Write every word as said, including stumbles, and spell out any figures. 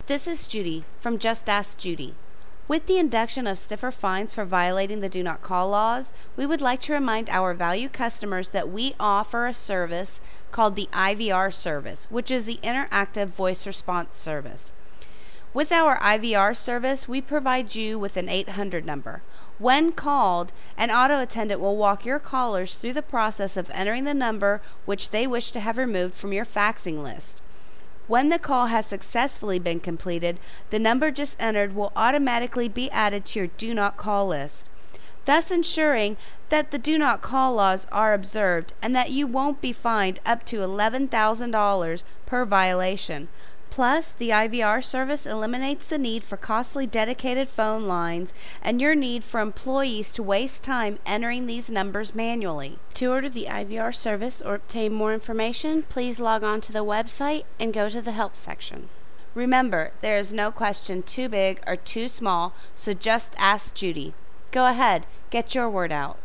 This is Judy from Just Ask Judy. With the induction of stiffer fines for violating the do not call laws, we would like to remind our valued customers that we offer a service called the I V R service, which is the Interactive Voice Response Service. With our I V R service, we provide you with an eight hundred number. When called, an auto attendant will walk your callers through the process of entering the number which they wish to have removed from your faxing list. When the call has successfully been completed, the number just entered will automatically be added to your do not call list, thus ensuring that the do not call laws are observed and that you won't be fined up to eleven thousand dollars per violation. Plus, the I V R service eliminates the need for costly dedicated phone lines and your need for employees to waste time entering these numbers manually. To order the I V R service or obtain more information, please log on to the website and go to the help section. Remember, there is no question too big or too small, so just ask Judy. Go ahead, get your word out.